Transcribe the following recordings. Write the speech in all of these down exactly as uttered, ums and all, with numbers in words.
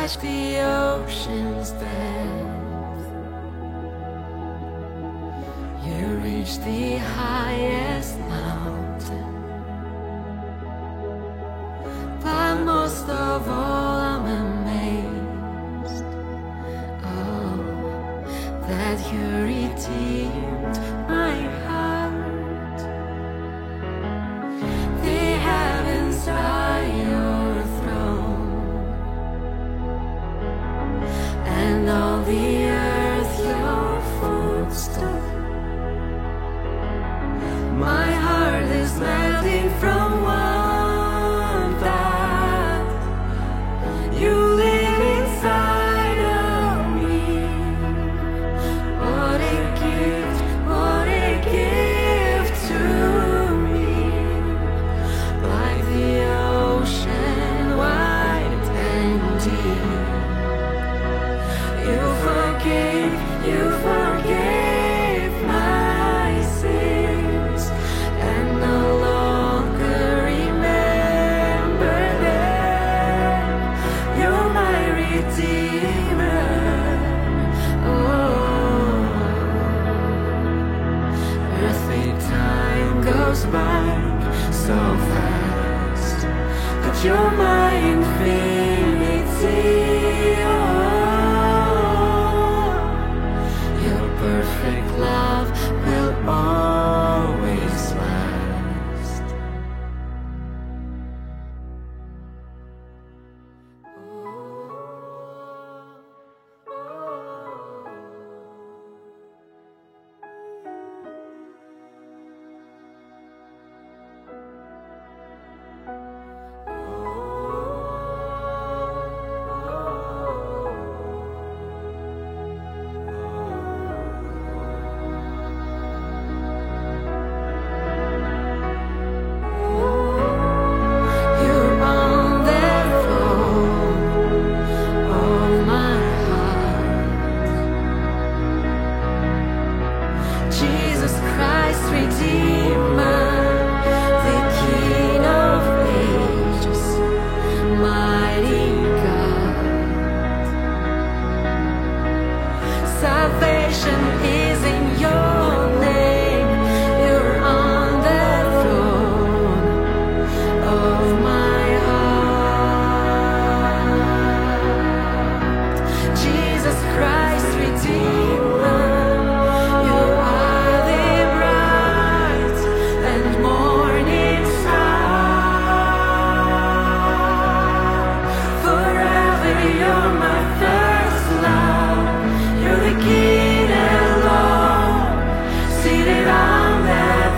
touch the ocean's depth. You reach the highest mountain. But most of all, I'm amazed, oh, that you redeemed my heart. The heavens are your throne, and all the earth your footstool. My heart is melting from wonder. You live inside of me. What a gift, what a gift to me. Like the ocean wide and deep. You forgave, you forgave my sins, and no longer remember them. You're my Redeemer. Oh, earthly time goes by so fast, but you're my infinity. Perfect love will always last. Salvation is in your name. You're on the throne of my heart. Jesus Christ, Redeemer, you are the bright and morning star. Forever you're my first love. You're the King alone, seated on that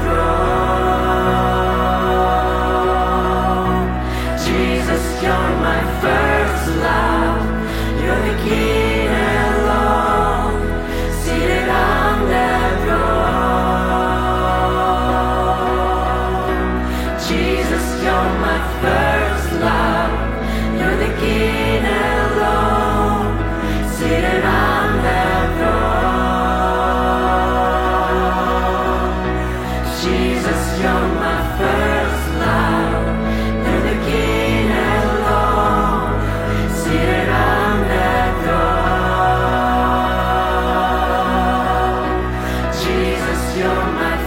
throne. Jesus, you're my first love. You're the King alone, seated on that throne. Jesus, you're my first love. You're the King alone, seated on that throne. Jesus, you're my first love. You're the King alone, seated on that throne. Jesus, you're my